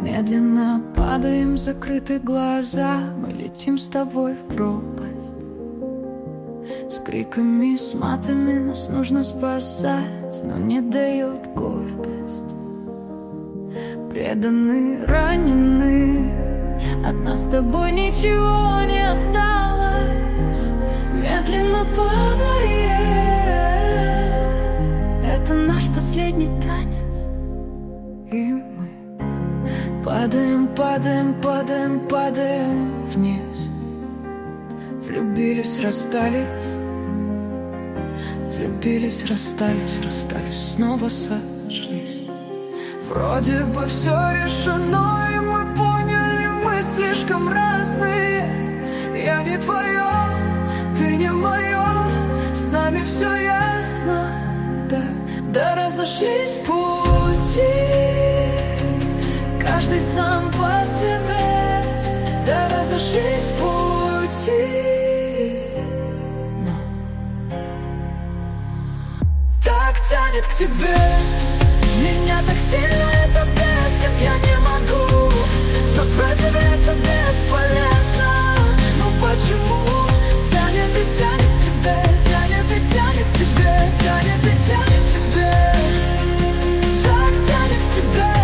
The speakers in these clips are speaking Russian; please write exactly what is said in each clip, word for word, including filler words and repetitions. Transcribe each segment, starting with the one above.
Медленно падаем, закрыты глаза. Мы летим с тобой в пропасть. С криками, с матами нас нужно спасать, но не дает гордость. Преданы, ранены, от нас с тобой ничего не осталось. Медленно падаем, это наш последний танец. И мы падаем, падаем, падаем, падаем вниз. Влюбились, расстались, влюбились, расстались, расстались, снова сошлись. Вроде бы все решено, и мы поняли, мы слишком разные. Я не твое, ты не мое, с нами все ясно. Да, да разошлись пути, каждый сам по себе. Да разошлись пути. Тянет к тебе, меня так сильно это бесит. Я не могу сопротивляться, бесполезно. Ну почему тянет и тянет к тебе, тянет и тянет к тебе, тянет и тянет к тебе, так тянет к тебе,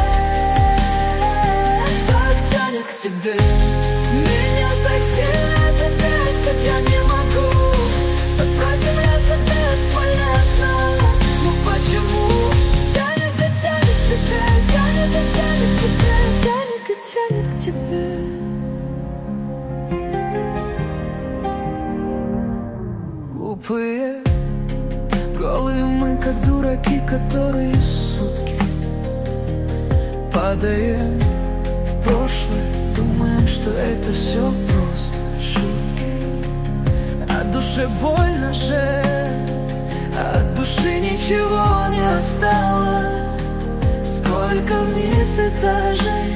так тянет к тебе. Меня так сильно это бесит, я не могу сопротивляться, бесполезно. Почему тянет и тянет к тебе, тянет и тянет к тебе, тянет и тянет к тебе. Глупые, голые мы, как дураки, которые сутки падаем в прошлое, думаем, что это все просто шутки. А душе больно же, от души ничего не осталось. Сколько вниз этажей,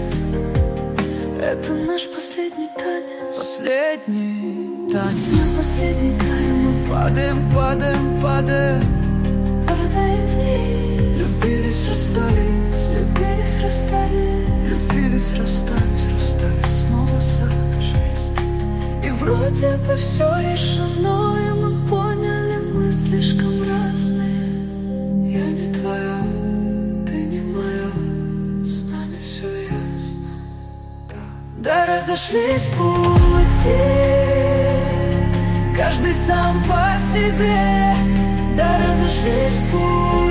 это наш последний танец. Последний танец, последний танец. Мы падаем, падаем, падаем, падаем вниз. Любились, расстались, любились, расстались, любились, расстались, расстались, снова сошлись. И вроде бы все решено, и мы поняли, мы слишком разные. Я не твоя, ты не моя, с нами все ясно. Да, да разошлись пути, каждый сам по себе. Да разошлись пути.